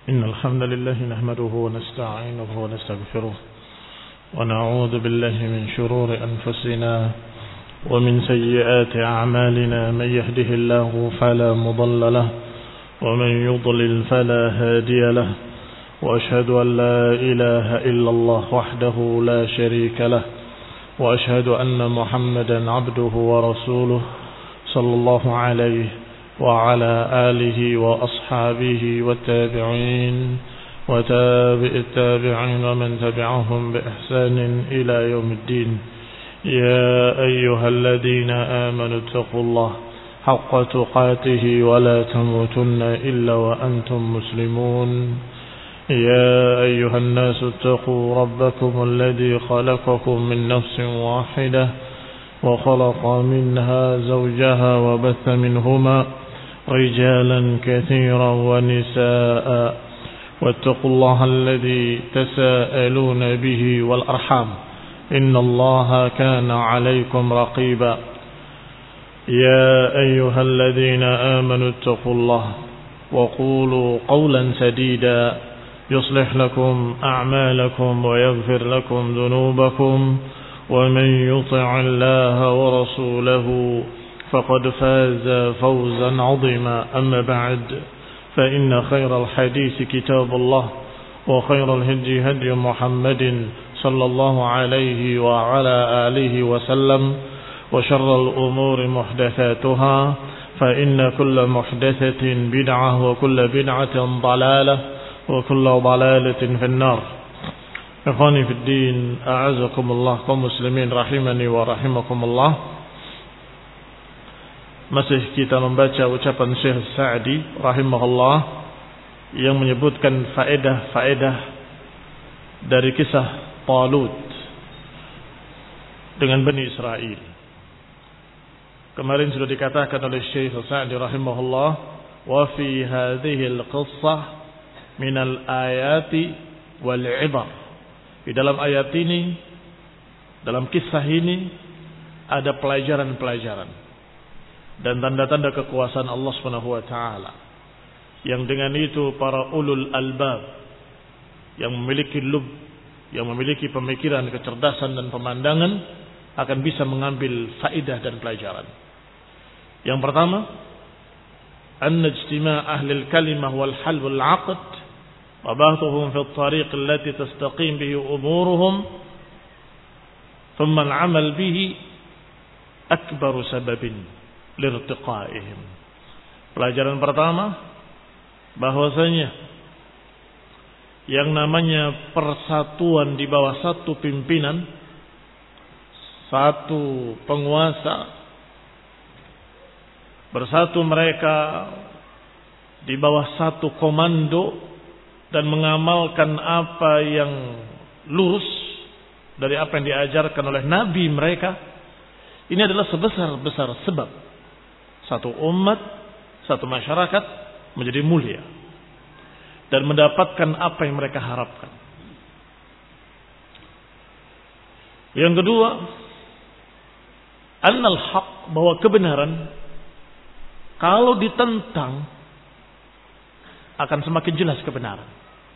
إن الحمد لله نحمده ونستعينه ونستغفره ونعوذ بالله من شرور أنفسنا ومن سيئات أعمالنا. من يهده الله فلا مضل له ومن يضلل فلا هادي له، وأشهد أن لا إله إلا الله وحده لا شريك له، وأشهد أن محمدا عبده ورسوله صلى الله عليه وعلى آله وأصحابه والتابعين وتابع التابعين ومن تبعهم بإحسان إلى يوم الدين. يا أيها الذين آمنوا اتقوا الله حق تقاته ولا تموتن إلا وأنتم مسلمون. يا أيها الناس اتقوا ربكم الذي خلقكم من نفس واحدة وخلق منها زوجها وبث منهما رجالا كثيرا ونساء، واتقوا الله الذي تساءلون به والأرحام إن الله كان عليكم رقيبا. يا أيها الذين آمنوا اتقوا الله وقولوا قولا سديدا يصلح لكم أعمالكم ويغفر لكم ذنوبكم، ومن يطع الله ورسوله فقد فاز فوزا عظيما. أما بعد، فإن خير الحديث كتاب الله، وخير الهدي هدي محمد صلى الله عليه وعلى آله وسلم، وشر الأمور محدثاتها، فإن كل محدثة بدعة وكل بدعة ضلالة وكل ضلالة في النار. Ikhwani fi din, a'azakumullah, kaum muslimin rahimani wa rahimakumullah. Masih kita membaca ucapan Syekh Sa'di rahimahullah yang menyebutkan faedah-faedah dari kisah Talut dengan Bani Israel. Kemarin sudah dikatakan oleh Syekh Sa'di rahimahullah, wa fi hadhihi al-qissah min al-ayati wal-ibar. Di dalam ayat ini, dalam kisah ini ada pelajaran-pelajaran dan tanda-tanda kekuasaan Allah Subhanahu wa taala. Yang dengan itu para ulul albab yang memiliki lub, yang memiliki pemikiran, kecerdasan dan pemandangan akan bisa mengambil faedah dan pelajaran. Yang pertama, anna ijtima' ahli al-kalimah wal hal wal 'aqd wa bahthahum fi at-tariq allati tastaqim bihi umuruhum thumma al-'amal bihi akbaru sababin lirtiqaihim. Pelajaran pertama, bahwasanya yang namanya persatuan di bawah satu pimpinan, satu penguasa, bersatu mereka di bawah satu komando dan mengamalkan apa yang lurus dari apa yang diajarkan oleh nabi mereka, ini adalah sebesar-besar sebab satu umat, satu masyarakat menjadi mulia dan mendapatkan apa yang mereka harapkan. Yang kedua, annal haq, bahwa kebenaran kalau ditentang akan semakin jelas kebenaran.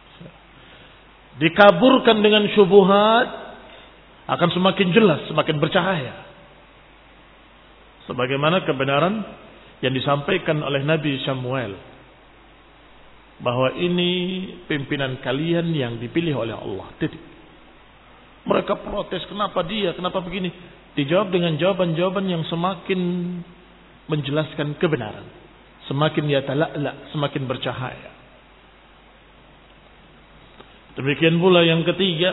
Dikaburkan dengan syubhat akan semakin jelas, semakin bercahaya. Sebagaimana kebenaran yang disampaikan oleh Nabi Samuel, bahwa ini pimpinan kalian yang dipilih oleh Allah. Titik. Mereka protes, kenapa dia, kenapa begini? Dijawab dengan jawaban-jawaban yang semakin menjelaskan kebenaran, semakin yatala'la, semakin bercahaya. Demikian pula yang ketiga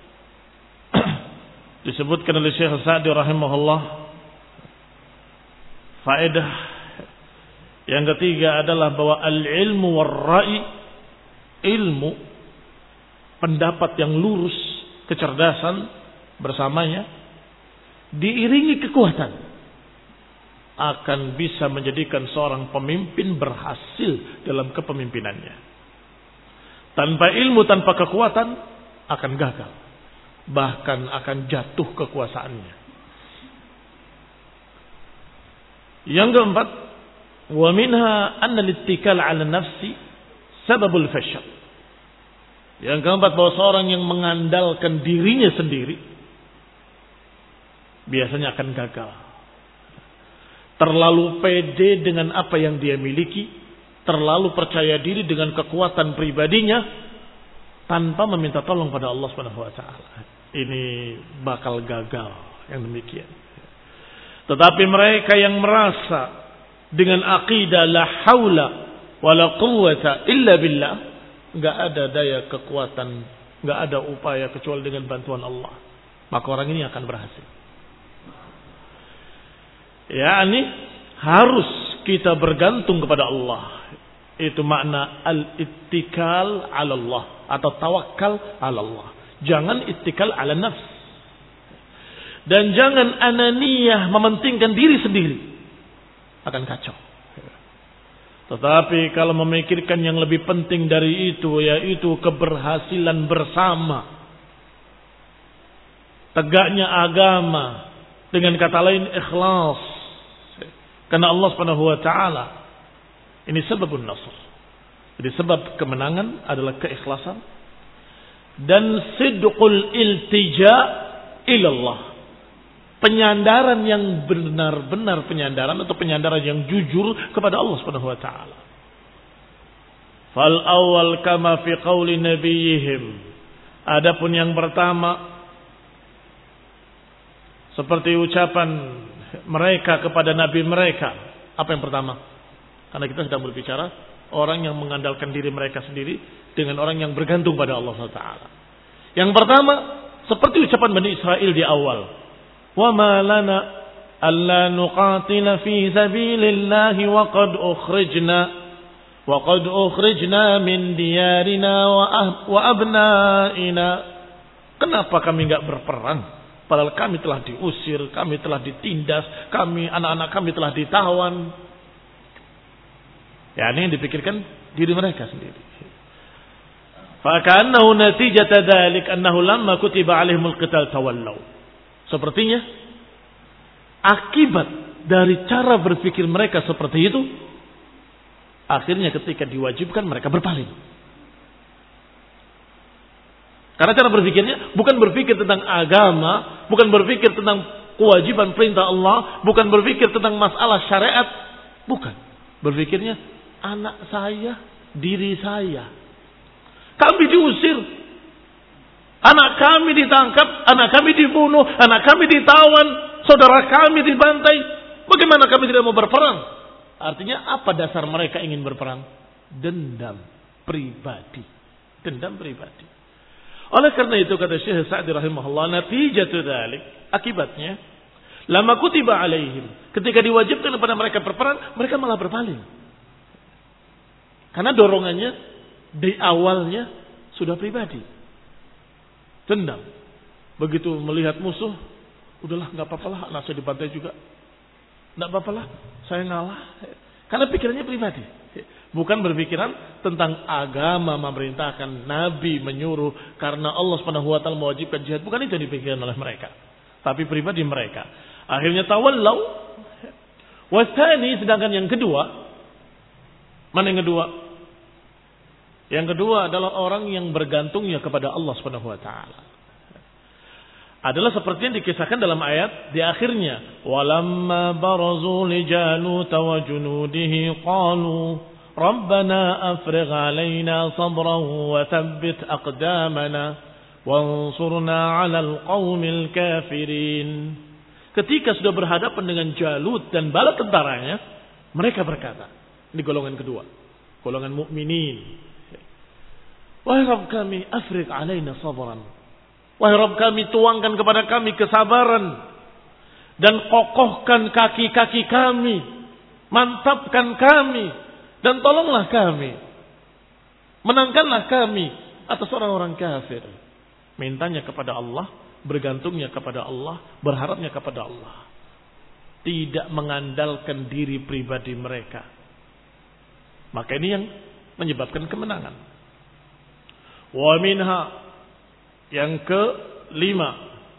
disebutkan oleh Syekh Sa'di rahimahullah, faedah yang ketiga adalah bahwa al-ilmu war-ra'i, ilmu, pendapat yang lurus, kecerdasan bersamanya diiringi kekuatan akan bisa menjadikan seorang pemimpin berhasil dalam kepemimpinannya. Tanpa ilmu, tanpa kekuatan akan gagal, bahkan akan jatuh kekuasaannya. Yang keempat, wa minha anna al-ittikal 'ala nafsi sababul fashal. Yang keempat, bahwa seorang yang mengandalkan dirinya sendiri biasanya akan gagal. Terlalu pede dengan apa yang dia miliki, terlalu percaya diri dengan kekuatan pribadinya tanpa meminta tolong pada Allah Subhanahu wa taala. Ini bakal gagal yang demikian. Tetapi mereka yang merasa dengan aqidah la haula wala quwwata illa billah, enggak ada daya kekuatan, enggak ada upaya kecuali dengan bantuan Allah, maka orang ini akan berhasil. Yani harus kita bergantung kepada Allah. Itu makna al-ittikal ala Allah atau tawakal ala Allah. Jangan ittikal ala nafs. Dan jangan ananiyah, mementingkan diri sendiri. Akan kacau. Tetapi kalau memikirkan yang lebih penting dari itu, yaitu keberhasilan bersama, tegaknya agama, dengan kata lain ikhlas, karena Allah Subhanahu wa taala, ini sebabun nasr. Jadi sebab kemenangan adalah keikhlasan dan sidqul iltija ilallah. Penyandaran yang benar-benar penyandaran atau penyandaran yang jujur kepada Allah Subhanahu wa taala. Fal awal kama fi qauli nabiyihim. Adapun yang pertama seperti ucapan mereka kepada nabi mereka. Apa yang pertama? Karena kita sedang berbicara orang yang mengandalkan diri mereka sendiri dengan orang yang bergantung pada Allah SWT. Yang pertama, seperti ucapan Bani Israel di awal. Wa ma lana alla nuqatila fi sabilillahi wa qad ukhrijna min diyarina wa abnaina. Kenapa kami enggak berperang? Padahal kami telah diusir, kami telah ditindas, anak-anak kami telah ditawan. Ya, ini yang dipikirkan diri mereka sendiri. Faka'annahu natijata dzalik annahu lamma kutiba alaihimul qital tawallaw. Sepertinya akibat dari cara berpikir mereka seperti itu, akhirnya ketika diwajibkan mereka berpaling. Karena cara berpikirnya bukan berpikir tentang agama, bukan berpikir tentang kewajiban perintah Allah, bukan berpikir tentang masalah syariat, bukan. Berpikirnya anak saya, diri saya. Kami diusir, anak kami ditangkap, anak kami dibunuh, anak kami ditawan, saudara kami dibantai. Bagaimana kami tidak mau berperang? Artinya apa dasar mereka ingin berperang? Dendam pribadi. Dendam pribadi. Oleh karena itu kata Syekh Sa'di rahimahullah, natijatu dzalik, akibatnya lama kutiba alaihim, ketika diwajibkan kepada mereka berperang, mereka malah berpaling. Karena dorongannya di awalnya sudah pribadi. Dendam. Begitu melihat musuh, udahlah enggak apa-apalah, anak saya dibantai juga. Enggak apa-apalah, saya ngalah. Karena pikirannya pribadi. Bukan berpikiran tentang agama memerintahkan, Nabi menyuruh, karena Allah Subhanahu wa taala mewajibkan jihad. Bukan itu yang dipikirkan oleh mereka, tapi pribadi mereka. Akhirnya tawallau. Wasani, sedangkan yang kedua, mana yang kedua? Yang kedua adalah orang yang bergantungnya kepada Allah Subhanahu wa taala. Adalah seperti yang dikisahkan dalam ayat di akhirnya, walamma barazu li Jalut wa junudihi qalu Rabbana afrigh alaina sabran wa thabbit aqdamana wansurna 'alal qaumil kafirin. Ketika sudah berhadapan dengan Jalut dan bala tentaranya, mereka berkata, ini golongan kedua, golongan mukminin. Wahai Rabb kami, afrigh alaina sabran. Wahai Rabb kami, tuangkan kepada kami kesabaran dan kokohkan kaki-kaki kami, mantapkan kami. Dan tolonglah kami, menangkanlah kami atas orang-orang kafir. Mintanya kepada Allah, bergantungnya kepada Allah, berharapnya kepada Allah. Tidak mengandalkan diri pribadi mereka. Maka ini yang menyebabkan kemenangan. Wa minha, yang kelima,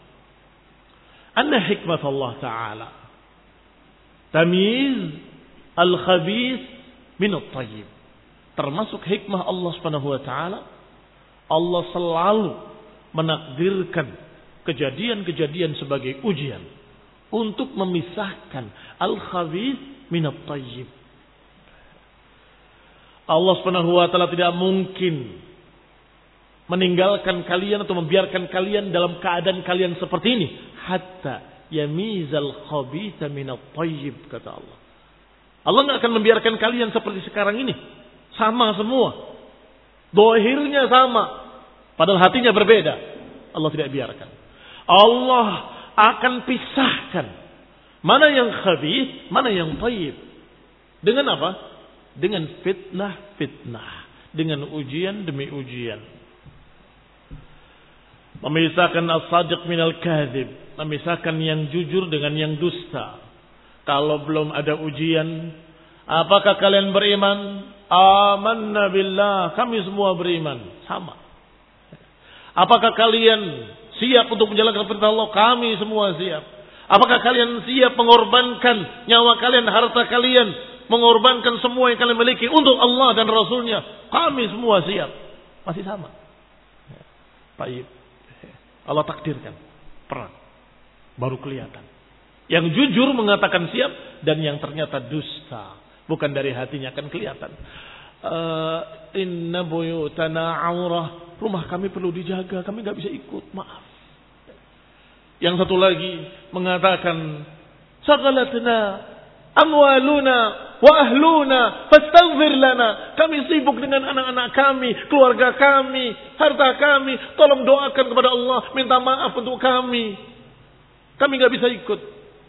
anna hikmat Allah Ta'ala tamyiz al-khabith minut tayyib. Termasuk hikmah Allah Subhanahu wa taala, Allah selalu menakdirkan kejadian-kejadian sebagai ujian untuk memisahkan al-khabith minat tayyib. Allah Subhanahu wa taala tidak mungkin meninggalkan kalian atau membiarkan kalian dalam keadaan kalian seperti ini hatta yamizal khabitha minat tayyib, kata Allah. Allah enggak akan membiarkan kalian seperti sekarang ini, sama semua. Dohirnya sama, padahal hatinya berbeda. Allah tidak biarkan. Allah akan pisahkan mana yang khabith, mana yang tayyib. Dengan apa? Dengan fitnah-fitnah, dengan ujian demi ujian. Memisahkan as-sadiq minal kadhib, memisahkan yang jujur dengan yang dusta. Kalau belum ada ujian, apakah kalian beriman? Amanna billah, kami semua beriman. Sama. Apakah kalian siap untuk menjalankan perintah Allah? Kami semua siap. Apakah kalian siap mengorbankan nyawa kalian, harta kalian, mengorbankan semua yang kalian miliki untuk Allah dan Rasulnya? Kami semua siap. Masih sama. Baik. Allah takdirkan perang. Baru kelihatan. Yang jujur mengatakan siap dan yang ternyata dusta. Bukan dari hatinya akan kelihatan. Inna buyutana aurah. Rumah kami perlu dijaga. Kami gak bisa ikut. Maaf. Yang satu lagi mengatakan, Sagalatna amwaluna wa ahluna fastaghfir lana. Kami sibuk dengan anak-anak kami, keluarga kami, harta kami. Tolong doakan kepada Allah. Minta maaf untuk kami. Kami gak bisa ikut.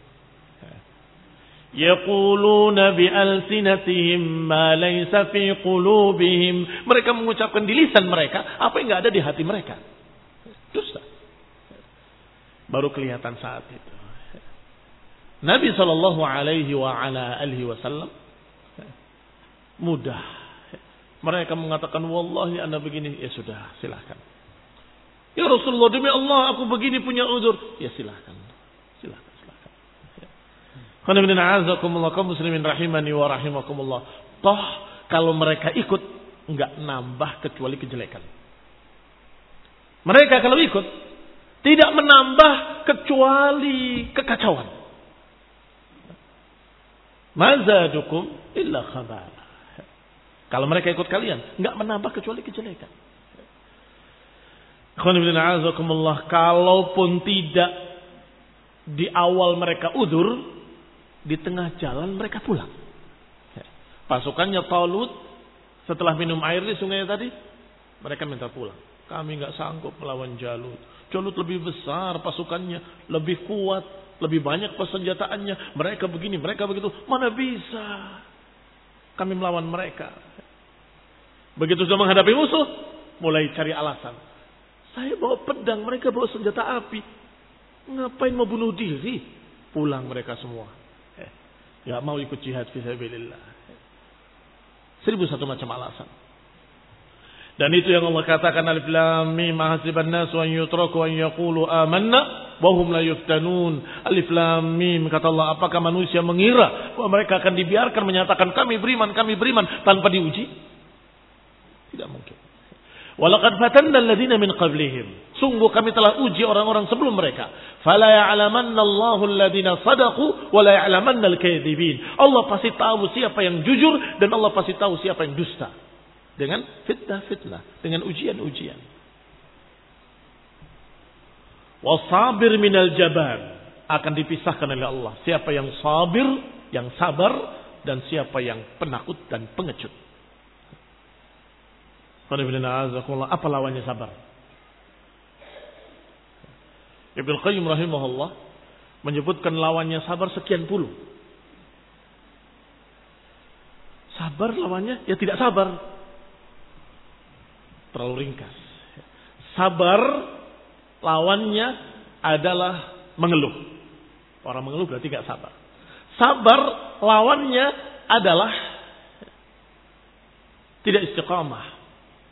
Yaquluna bi alsinatihim ma laysa fi qulubihim. Mereka mengucapkan di lisan mereka apa yang enggak ada di hati mereka. Dusta. Baru kelihatan saat itu. Nabi sallallahu alaihi wa ala alihi wasallam mudah. Mereka mengatakan wallahi ana begini, ya sudah, silakan. Ya Rasulullah, demi Allah aku begini punya uzur. Ya silakan. Silakan. Kaum muslimin rahimani wa rahimakumullah. Toh kalau mereka ikut enggak nambah kecuali kejelekan. Mereka kalau ikut tidak menambah kecuali kekacauan. Mazadukum illa khabala. Kalau mereka ikut kalian enggak menambah kecuali kejelekan. Kalaupun tidak di awal mereka udzur, di tengah jalan mereka pulang. Pasukannya Talut setelah minum air di sungai tadi, mereka minta pulang. Kami enggak sanggup melawan Jalut. Jalut lebih besar pasukannya, lebih kuat, lebih banyak persenjataannya. Mereka begini, mereka begitu. Mana bisa kami melawan mereka? Begitu sudah menghadapi musuh, mulai cari alasan. Saya bawa pedang, mereka bawa senjata api. Ngapain mau bunuh diri? Pulang mereka semua. Ya mau ikut jihad fisabilillah. 1001 macam alasan. Dan itu yang Allah katakan alif lam mim hasiban nas an yutraku an yaqulu amanna wa hum la yuftanun. Alif lam mim, kata Allah, apakah manusia mengira bahwa mereka akan dibiarkan menyatakan kami beriman tanpa diuji? Tidak mungkin. Walaqad fatanna alladziina min qablihim. Sungguh kami telah uji orang-orang sebelum mereka. Fala ya'lamanna Allahu alladziina shadaqu wa la ya'lamanna al-kadzibin. Allah pasti tahu siapa yang jujur dan Allah pasti tahu siapa yang dusta. Dengan fitnah-fitnah, dengan ujian-ujian. Wasabir minal jabar, akan dipisahkan oleh Allah. Siapa yang sabir, yang sabar, dan siapa yang penakut dan pengecut. Apa lawannya sabar? Ibnu Qayyim rahimahullah menyebutkan lawannya sabar sekian puluh. Sabar lawannya ya tidak sabar. Terlalu ringkas. Sabar lawannya adalah mengeluh. Orang mengeluh berarti tidak sabar. Sabar lawannya adalah tidak istiqamah.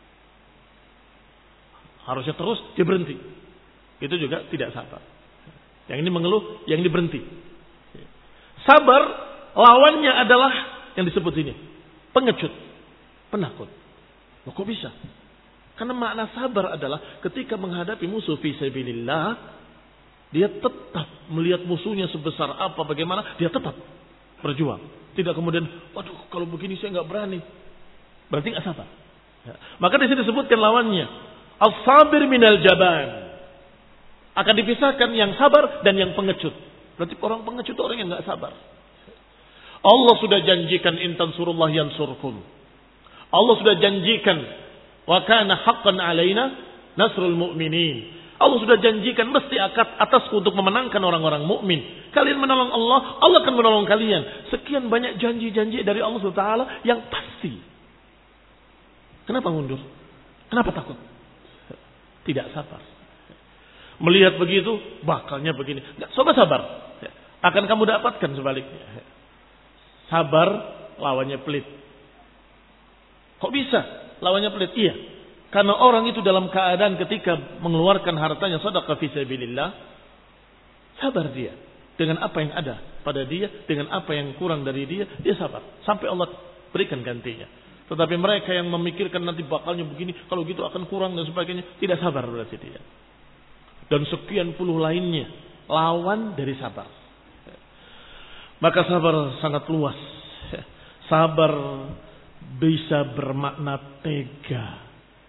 Harusnya terus, dia berhenti. Itu juga tidak sabar. Yang ini mengeluh, yang ini berhenti. Sabar, lawannya adalah yang disebut ini. Pengecut, penakut. Loh, kok bisa? Karena makna sabar adalah ketika menghadapi musuh fi sabilillah, dia tetap melihat musuhnya sebesar apa, bagaimana, dia tetap berjuang. Tidak kemudian, waduh kalau begini saya nggak berani. Berarti nggak sabar. Ya. Maka di sini disebutkan lawannya, as-sabir minal jaban. Akan dipisahkan yang sabar dan yang pengecut. Berarti orang pengecut itu orang yang nggak sabar. Allah sudah janjikan in tansurullah yansurkum. Allah sudah janjikan wa kana haqqan alaina nasrul mu'minin. Allah sudah janjikan mesti atasku untuk memenangkan orang-orang mukmin. Kalian menolong Allah, Allah akan menolong kalian. Sekian banyak janji-janji dari Allah SWT yang pasti. Kenapa mundur? Kenapa takut? Tidak sabar. Melihat begitu, bakalnya begini. Nggak, coba sabar. Akan kamu dapatkan sebaliknya. Sabar lawannya pelit. Kok bisa lawannya pelit? Iya. Karena orang itu dalam keadaan ketika mengeluarkan hartanya sedekah fi sabilillah, sabar dia dengan apa yang ada pada dia, dengan apa yang kurang dari dia, dia sabar sampai Allah berikan gantinya. Tetapi mereka yang memikirkan nanti bakalnya begini, kalau gitu akan kurang dan sebagainya, tidak sabar berarti dia. Dan sekian puluh lainnya lawan dari sabar. Maka sabar sangat luas. Sabar bisa bermakna tega.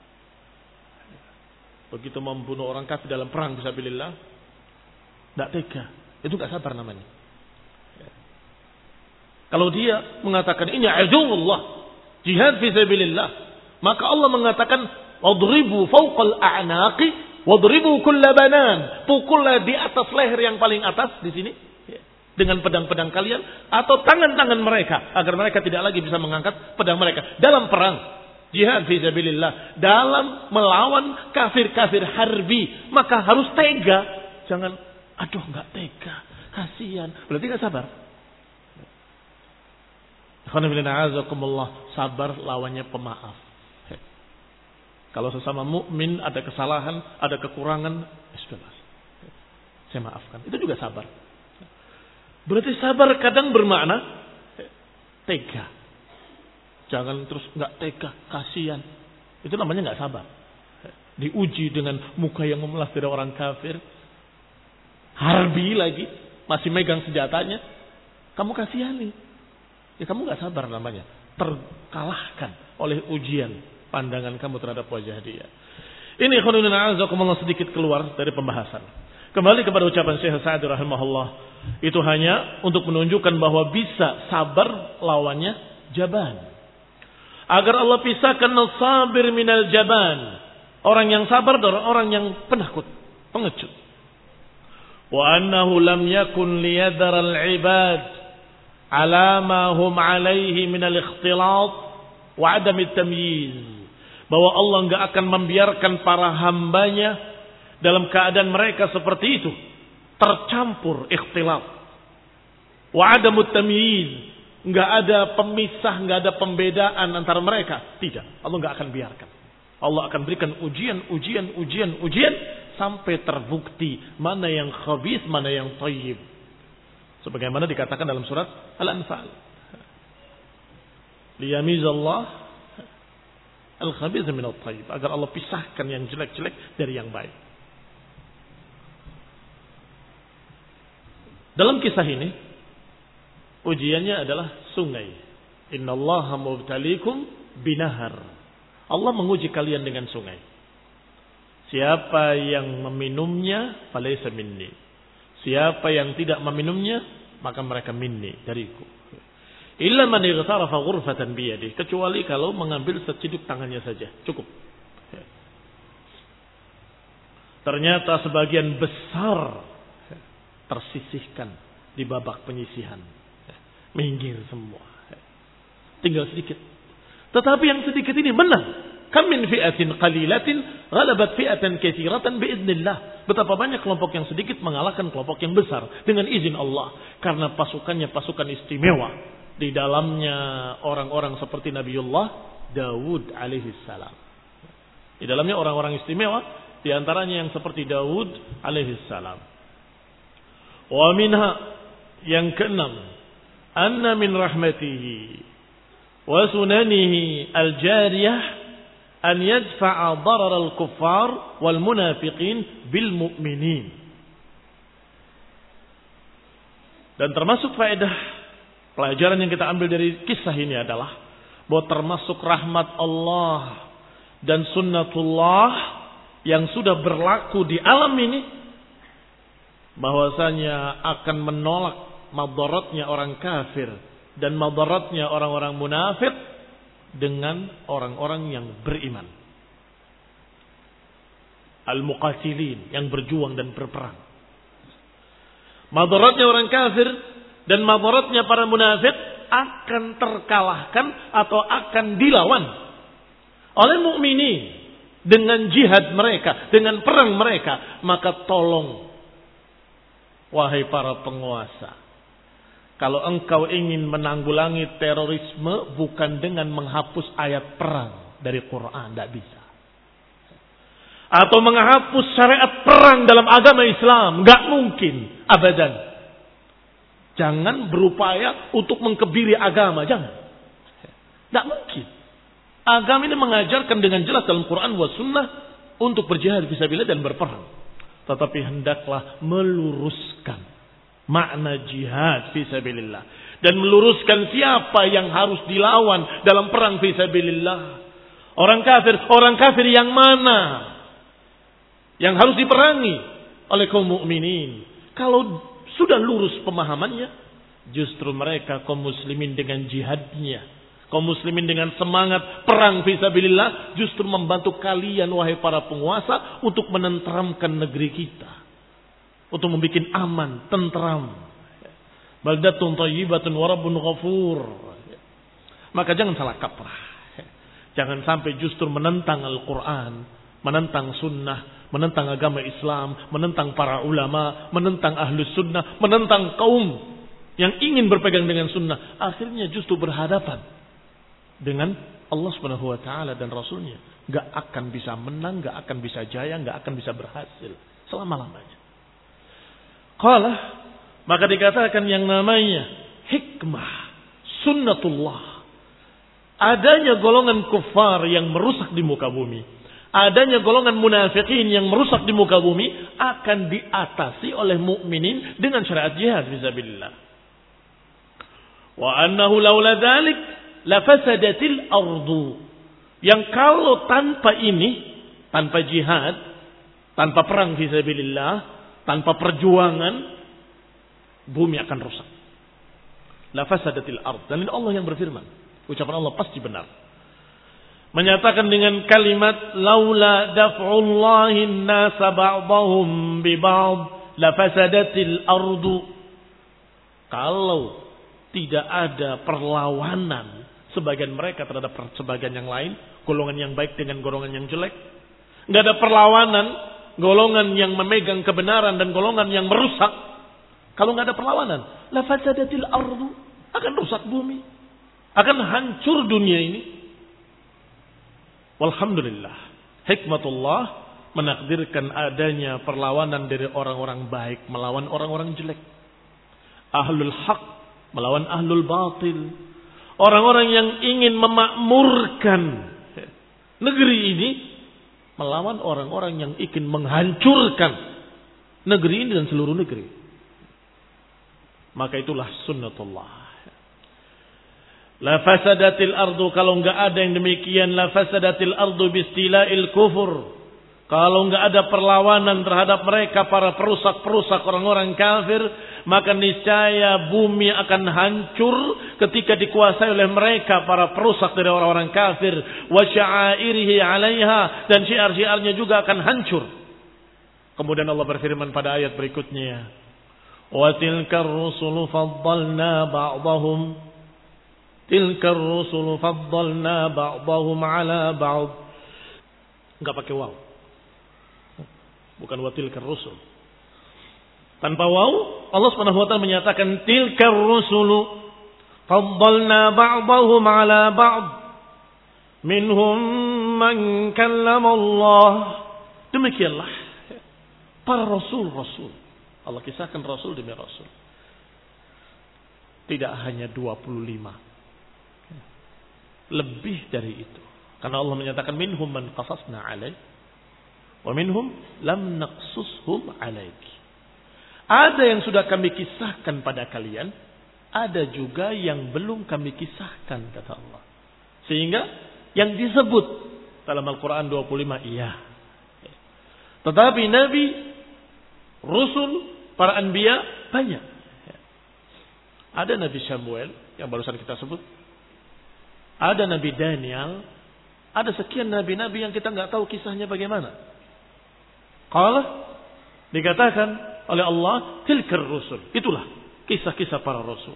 Begitu membunuh orang kafir dalam perang fisabilillah, tidak tega. Itu tidak sabar namanya. Kalau dia mengatakan ini aduwwullah, jihad fisabilillah, maka Allah mengatakan wadribu fawqal a'naqi wadribu kulla banan. Pukullah di atas leher yang paling atas di sini dengan pedang-pedang kalian atau tangan-tangan mereka agar mereka tidak lagi bisa mengangkat pedang mereka dalam perang jihad fi sabilillah, dalam melawan kafir-kafir harbi, maka harus tega. Jangan aduh enggak tega, kasihan. Berarti enggak sabar. Sabar lawannya pemaaf. Kalau sesama mukmin ada kesalahan, ada kekurangan, sudah saya maafkan. Itu juga sabar. Berarti sabar kadang bermakna tega. Jangan terus nggak tega, kasihan. Itu namanya nggak sabar. Diuji dengan muka yang memelas dari orang kafir, harbi lagi, masih megang senjatanya. Kamu kasihani, ya kamu nggak sabar namanya. Terkalahkan oleh ujian pandangan kamu terhadap wajah dia. Ini khonunun a'azakumullah sedikit keluar dari pembahasan. Kembali kepada ucapan Syekh Sa'di rahimahullah. Itu hanya untuk menunjukkan bahwa bisa sabar lawannya jaban. Agar Allah pisahkan as-sabir minal jaban. Orang yang sabar dari orang yang penakut, pengecut. Wa annahu lam yakun liyadhara al-ibad ala ma hum alaihi minal ikhtilat wa adam at-tamyiz. Bahwa Allah enggak akan membiarkan para hambanya dalam keadaan mereka seperti itu, tercampur ikhtilaf wa adamut tamyiz, enggak ada pemisah, enggak ada pembedaan antara mereka. Tidak, Allah enggak akan biarkan. Allah akan berikan ujian sampai terbukti mana yang khabith, mana yang thayyib. Sebagaimana dikatakan dalam surat Al-Anfal. Liyamizallah al-khabith min at-thayyib, agar Allah pisahkan yang jelek-jelek dari yang baik. Dalam kisah ini ujiannya adalah sungai. Innallaha mubtalikum binahar. Allah menguji kalian dengan sungai. Siapa yang meminumnya falaysa minni. Siapa yang tidak meminumnya maka mereka minni, dariku. Illa man ightarafa ghurfatan biyadihi, kecuali kalau mengambil seciduk tangannya saja, cukup. Ternyata sebagian besar tersisihkan di babak penyisihan, minggir semua, tinggal sedikit. Tetapi yang sedikit ini menang. Kam min fi'atin qalilatin ghalabat fi'atan katsiratan biiznillah. Betapa banyak kelompok yang sedikit mengalahkan kelompok yang besar dengan izin Allah, karena pasukannya pasukan istimewa. Di dalamnya orang-orang seperti Nabiullah Daud alaihi salam. Di dalamnya orang-orang istimewa, di antaranya yang seperti Daud alaihi salam. Wa minha, yang keenam, anna min rahmatihi wa sunanihi al-jariyah an yadfa'a darar al-kuffar wal munafiqin bil mu'minin. Dan termasuk faedah pelajaran yang kita ambil dari kisah ini adalah bahwa termasuk rahmat Allah dan sunnatullah yang sudah berlaku di alam ini, bahwasanya akan menolak madaratnya orang kafir dan madaratnya orang-orang munafik dengan orang-orang yang beriman. Al-muqatilin, yang berjuang dan berperang. Madaratnya orang kafir dan madaratnya para munafik akan terkalahkan atau akan dilawan oleh mukminin dengan jihad mereka, dengan perang mereka. Maka tolong, wahai para penguasa, kalau engkau ingin menanggulangi terorisme bukan dengan menghapus ayat perang dari Quran, tidak bisa. Atau menghapus syariat perang dalam agama Islam, nggak mungkin, abadan. Jangan berupaya untuk mengkebiri agama, jangan. Tidak mungkin. Agama ini mengajarkan dengan jelas dalam Quran wa sunnah untuk berjihad fisabilillah dan berperang. Tetapi hendaklah meluruskan makna jihad fisabilillah dan meluruskan siapa yang harus dilawan dalam perang fisabilillah. Orang kafir yang mana yang harus diperangi oleh kaum mukminin. Kalau sudah lurus pemahamannya, justru mereka kaum muslimin dengan jihadnya, kaum muslimin dengan semangat perang fisabilillah justru membantu kalian wahai para penguasa untuk menenteramkan negeri kita, untuk membuat aman, tentram. Baldatun thayyibatun wa rabbun ghafur. Maka jangan salah kaprah. Jangan sampai justru menentang Al-Quran, menentang sunnah, menentang agama Islam, menentang para ulama, menentang ahlus sunnah, menentang kaum yang ingin berpegang dengan sunnah. Akhirnya justru berhadapan dengan Allah Subhanahu wa taala dan Rasulnya. Gak akan bisa menang, gak akan bisa jaya, gak akan bisa berhasil selama-lamanya. Qala, maka dikatakan yang namanya hikmah, sunnatullah. Adanya golongan kufar yang merusak di muka bumi, adanya golongan munafikin yang merusak di muka bumi akan diatasi oleh mukminin dengan syariat jihad fisabilillah. Wa annahu laula dzalik lafasadatil ardu. Yang kalau tanpa ini, tanpa jihad, tanpa perang fisabilillah, tanpa perjuangan, bumi akan rusak. Lafasadatil ard. Dan ini Allah yang berfirman. Ucapan Allah pasti benar. Menyatakan dengan kalimat laula daf'ullahin nasa ba'dahum bi ba'd lafasadatil ardu. Kalau tidak ada perlawanan sebagian mereka terhadap sebagian yang lain, golongan yang baik dengan golongan yang jelek, enggak ada perlawanan golongan yang memegang kebenaran dan golongan yang merusak. Kalau enggak ada perlawanan, lafasadatil ardu, akan rusak bumi, akan hancur dunia ini. Walhamdulillah, hikmatullah menakdirkan adanya perlawanan dari orang-orang baik melawan orang-orang jelek. Ahlul haq melawan ahlul batil. Orang-orang yang ingin memakmurkan negeri ini melawan orang-orang yang ingin menghancurkan negeri ini dan seluruh negeri. Maka itulah sunnatullah. La fasadatil ardu, kalau enggak ada yang demikian, la fasadatil ardu bistila'il kufur. Kalau enggak ada perlawanan terhadap mereka para perusak-perusak orang-orang kafir, maka niscaya bumi akan hancur ketika dikuasai oleh mereka para perusak dari orang-orang kafir. Wa sya'airihi 'alaiha, dan syiar-syiarnya juga akan hancur. Kemudian Allah berfirman pada ayat berikutnya, wa tilkar rusulu faddalna ba'dahum tilkar rusulu faddalna ba'dahum 'ala ba'd. Enggak pakai waw. Bukan wa tilkar rusul. Tanpa waw, Allah Subhanahu wa taala menyatakan tilkar rusulu faddalna ba'dahum 'ala ba'd. Minhum man kallama Allah. Demikianlah para rasul-rasul. Allah kisahkan rasul demi rasul. Tidak hanya 25. Lebih dari itu. Karena Allah menyatakan minhum man qasasna alaik wa minhum lam naqsushum alaik. Ada yang sudah kami kisahkan pada kalian, ada juga yang belum kami kisahkan, kata Allah. Sehingga yang disebut dalam Al-Quran 25 iya. Tetapi Nabi, Rasul, para Anbiya banyak. Ada Nabi Samuel yang barusan kita sebut. Ada Nabi Daniel. Ada sekian Nabi-Nabi yang kita nggak tahu kisahnya bagaimana. Qala, dikatakan oleh Allah, tilkar rusul. Itulah kisah-kisah para Rasul.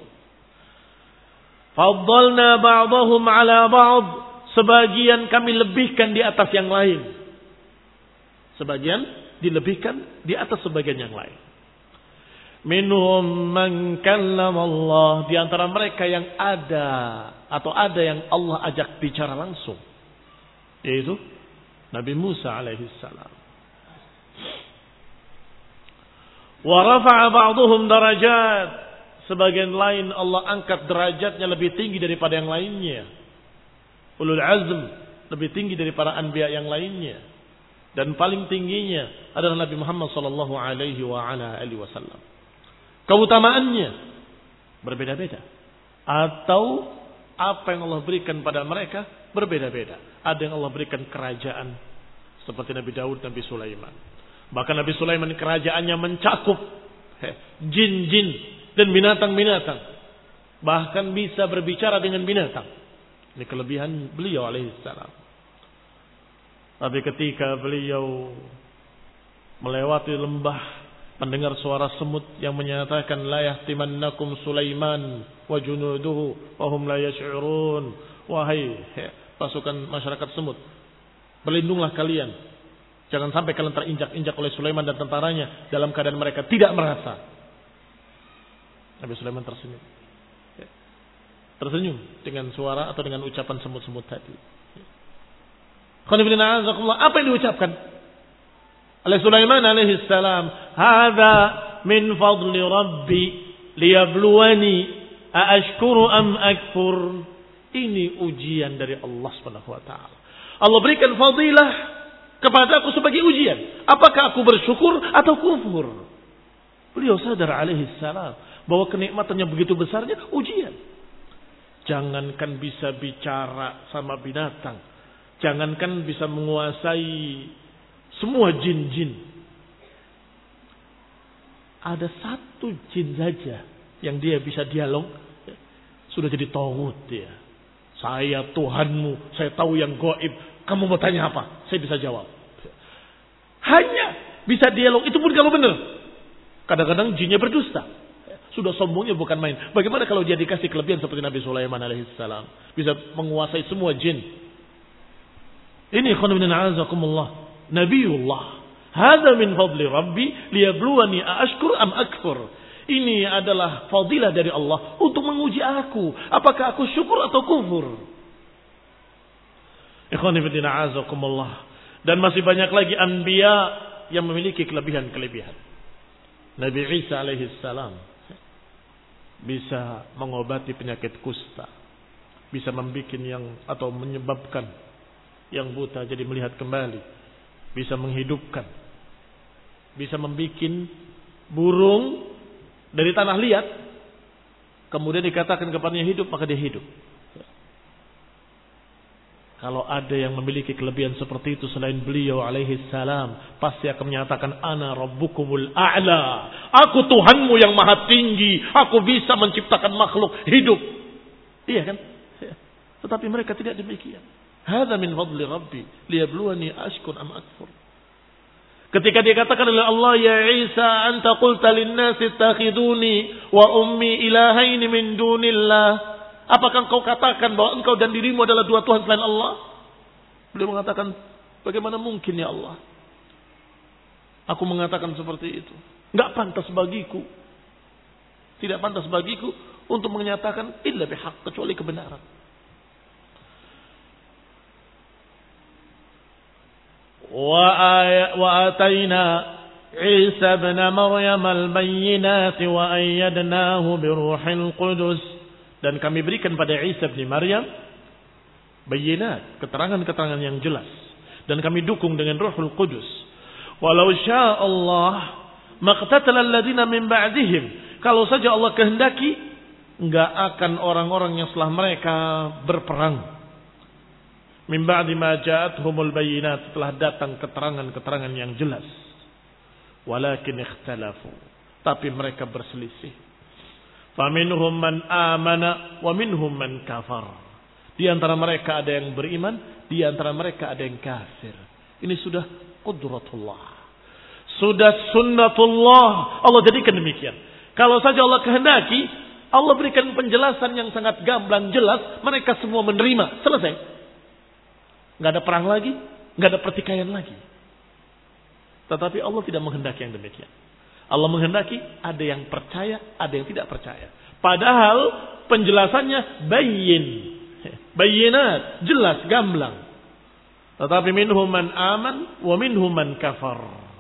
Faddalna ba'dahum ala ba'd. Sebagian kami lebihkan di atas yang lain. Sebagian dilebihkan di atas sebagian yang lain. Minhum man kallama Allah. Di antara mereka yang ada atau ada yang Allah ajak bicara langsung, yaitu Nabi Musa alaihissalam. Wa rafa'a ba'dhum darajat. Sebagian lain Allah angkat derajatnya lebih tinggi daripada yang lainnya. Ulul azm lebih tinggi daripada anbiya yang lainnya. Dan paling tingginya adalah Nabi Muhammad sallallahu alaihi wa ala alihi wasallam. Keutamaannya berbeda-beda. Atau apa yang Allah berikan pada mereka berbeda-beda. Ada yang Allah berikan kerajaan seperti Nabi Daud, Nabi Sulaiman. Bahkan Nabi Sulaiman kerajaannya mencakup jin-jin dan binatang-binatang. Bahkan bisa berbicara dengan binatang. Ini kelebihan beliau alaihissalam. Tapi ketika beliau melewati lembah, mendengar suara semut yang menyatakan la yahtimannakum Sulaiman wa junuduhu wa hum la yash'urun. Wahai pasukan masyarakat semut, berlindunglah kalian. Jangan sampai kalian terinjak-injak oleh Sulaiman dan tentaranya dalam keadaan mereka tidak merasa. Nabi Sulaiman tersenyum. Tersenyum dengan suara atau dengan ucapan semut-semut tadi. Apa yang diucapkan oleh Sulaiman alaihi salam? Hadza min fadli rabbi liyabluwani aashkuru am akfur. Ini ujian dari Allah Subhanahu wa taala. Allah berikan fadilah kepada aku sebagai ujian. Apakah aku bersyukur atau kufur? Beliau sadar alaihi salam bahwa kenikmatannya begitu besarnya ujian. Jangankan bisa bicara sama binatang, jangankan bisa menguasai semua jin-jin. Ada satu jin saja yang dia bisa dialog, sudah jadi tauhid dia. Saya Tuhanmu, saya tahu yang gaib. Kamu mau tanya apa? Saya bisa jawab. Hanya bisa dialog, itu pun kalau benar. Kadang-kadang jinnya berdusta. Sudah sombongnya bukan main. Bagaimana kalau dia dikasih kelebihan seperti Nabi Sulaiman alaihissalam, bisa menguasai semua jin. Ini khonibin a'azakumullah, Nabiullah. Hadza min fadli rabbi liyabluwani aashkur am akfur. Ini adalah fadilah dari Allah untuk menguji aku, apakah aku syukur atau kufur. Ikhwanifidin a'azakumullah. Dan masih banyak lagi anbiya yang memiliki kelebihan-kelebihan. Nabi Isa alaihissalam bisa mengobati penyakit kusta, bisa membuat atau menyebabkan yang buta jadi melihat kembali, bisa menghidupkan, bisa membuat burung dari tanah liat, kemudian dikatakan kepadanya hidup, maka dia hidup. Kalau ada yang memiliki kelebihan seperti itu selain beliau alaihi salam, pasti akan menyatakan ana rabbukumul a'la. Aku Tuhanmu yang maha tinggi. Aku bisa menciptakan makhluk hidup. Iya kan? Tetapi mereka tidak demikian. Hadza min fadli rabbi liyabluwani ashkur am akfur. Ketika dikatakan oleh Allah, ya Isa, anta qulta lin-nasi ittakhiduni wa ummi ilahaini min dunillah. Apakah engkau katakan bahwa engkau dan dirimu adalah dua Tuhan selain Allah? Beliau mengatakan, bagaimana mungkin ya Allah? Aku mengatakan seperti itu. Enggak pantas bagiku. Tidak pantas bagiku untuk menyatakan illa bihaq, kecuali kebenaran. Wa atayna Isa ibn Maryam al-bayyinati wa ayyadnahu biruhil qudus. Dan kami berikan pada Isa bin Maryam Bayyinat, keterangan-keterangan yang jelas. Dan kami dukung dengan Ruhul Qudus. Walau syaa Allah maqtatala alladziina min ba'dihim. Kalau saja Allah kehendaki, enggak akan orang-orang yang setelah mereka berperang. Min ba'di ma ja'atuhumul bayyinat, setelah datang keterangan-keterangan yang jelas. Walakin ikhtalafu, tapi mereka berselisih. Faminhum man amana wa minhum man kafar. Di antara mereka ada yang beriman, di antara mereka ada yang kafir. Ini sudah qudratullah, sudah sunnatullah. Allah jadikan demikian. Kalau saja Allah kehendaki, Allah berikan penjelasan yang sangat gamblang jelas, mereka semua menerima, selesai. Nggak ada perang lagi, nggak ada pertikaian lagi. Tetapi Allah tidak menghendaki yang demikian. Allah menghendaki ada yang percaya, ada yang tidak percaya. Padahal penjelasannya bayyinat, jelas, gamblang. Tetapi minhum man aman wa minhum man kafar.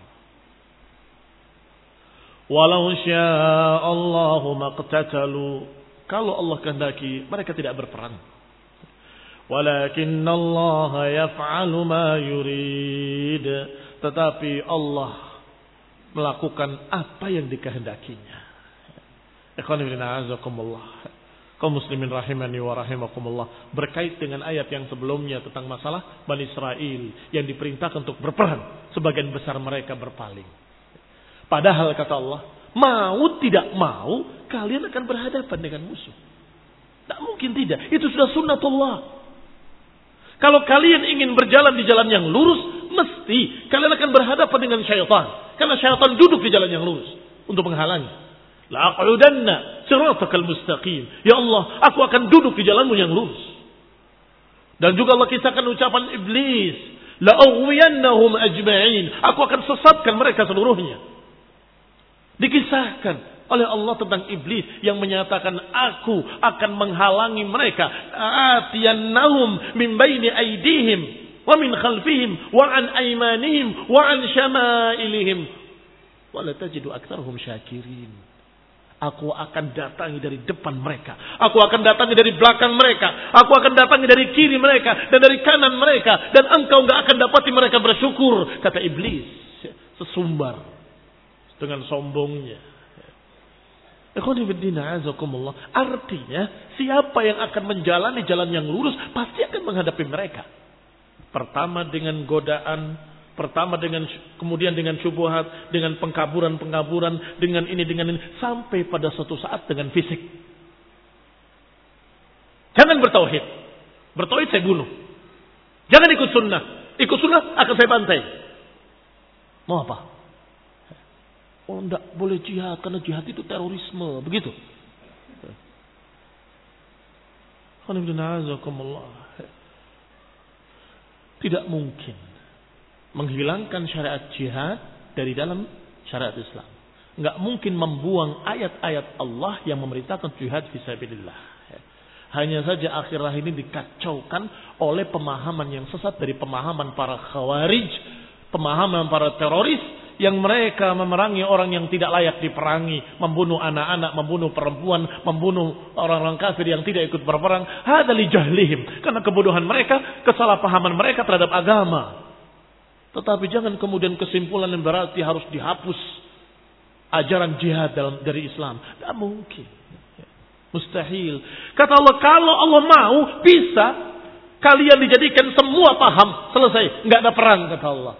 Walau syaa Allahu maqtatalu. Kalau Allah kehendaki, mereka tidak berperang. Walakinna Allah yaf'alu ma yurid. Tetapi Allah melakukan apa yang dikehendakinya. Ikhwan fillah azakumullah. Kaum muslimin rahimani wa rahimakumullah. Berkait dengan ayat yang sebelumnya tentang masalah Bani Israel yang diperintahkan untuk berperang, sebagian besar mereka berpaling. Padahal kata Allah, mau tidak mau kalian akan berhadapan dengan musuh. Tak mungkin tidak. Itu sudah sunnatullah. Kalau kalian ingin berjalan di jalan yang lurus, mesti kalian akan berhadapan dengan syaitan. Karena syaitan duduk di jalan yang lurus untuk menghalangi. La'aqudanna siratakal mustaqim. Ya Allah, aku akan duduk di jalanmu yang lurus. Dan juga Allah kisahkan ucapan iblis. La'aghwiyannahum ajma'in. Aku akan sesatkan mereka seluruhnya. Dikisahkan oleh Allah tentang iblis yang menyatakan aku akan menghalangi mereka. Atiyannahum min baini aydihim wa min khalfihim wa an aymanihim wa an syama'ilihim wa la tajidu aktsarahum syakirin. Aku akan datangi dari depan mereka. Aku akan datangi dari belakang mereka. Aku akan datangi dari kiri mereka dan dari kanan mereka. Dan engkau enggak akan dapati mereka bersyukur. Kata iblis. Sesumbar. Dengan sombongnya. Artinya siapa yang akan menjalani jalan yang lurus pasti akan menghadapi mereka. Pertama dengan godaan, kemudian dengan syubhat, dengan pengkaburan, dengan ini, sampai pada suatu saat dengan fisik. Jangan bertauhid. Bertauhid saya bunuh. Jangan ikut sunnah. Ikut sunnah akan saya bantai. Mau apa? Oh, enggak boleh jihad karena jihad itu terorisme, begitu. Tidak mungkin menghilangkan syariat jihad dari dalam syariat Islam. Enggak mungkin membuang ayat-ayat Allah yang memerintahkan jihad fisabilillah. Hanya saja akhir-akhir ini dikacaukan oleh pemahaman yang sesat dari pemahaman para khawarij, pemahaman para teroris yang mereka memerangi orang yang tidak layak diperangi, membunuh anak-anak, membunuh perempuan, membunuh orang-orang kafir yang tidak ikut berperang. Hada li jahlihim, karena kebodohan mereka, kesalahpahaman mereka terhadap agama. Tetapi jangan kemudian kesimpulan yang berarti harus dihapus ajaran jihad dari Islam. Tidak mungkin. Mustahil. Kata Allah, kalau Allah mau, bisa kalian dijadikan semua paham, selesai, nggak ada perang, kata Allah.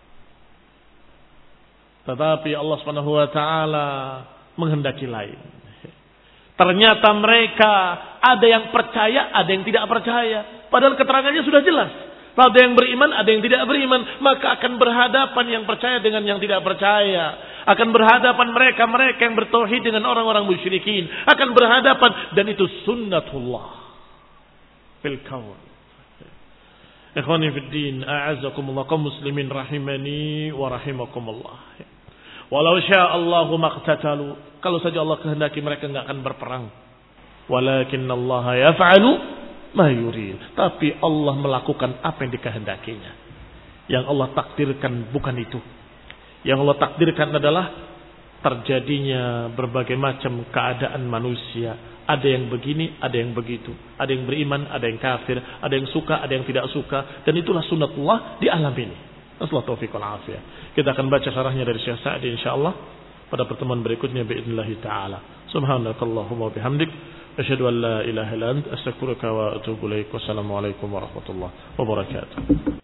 Tetapi Allah Subhanahu wa taala menghendaki lain. Ternyata mereka ada yang percaya, ada yang tidak percaya. Padahal keterangannya sudah jelas. Ada yang beriman, ada yang tidak beriman. Maka akan berhadapan yang percaya dengan yang tidak percaya. Akan berhadapan mereka yang bertauhid dengan orang-orang musyrikin. Akan berhadapan, dan itu sunnatullah fil kaun. Ikhwani fid din, a'azzakumullah, kaum muslimin rahimani wa rahimakumullah. Walau syaa Allahu maqtatalu. Kalau saja Allah kehendaki mereka enggak akan berperang. Walakinallaha yaf'alu ma yurid. Tapi Allah melakukan apa yang dikehendakinya. Yang Allah takdirkan bukan itu. Yang Allah takdirkan adalah terjadinya berbagai macam keadaan manusia, Ada yang begini, ada yang begitu. Ada yang beriman, ada yang kafir. Ada yang suka, ada yang tidak suka. Dan itulah sunnatullah di alam ini. Nasallahu taufiq wal afiyah. Kita akan baca syarahnya dari Syekh Sa'di insyaallah pada pertemuan berikutnya biidznillah taala. Subhanakallahumma bihamdik asyhadu an la ilaha illa anta astaghfiruka wa atubu ilaik. Wassalamualaikum warahmatullahi wabarakatuh.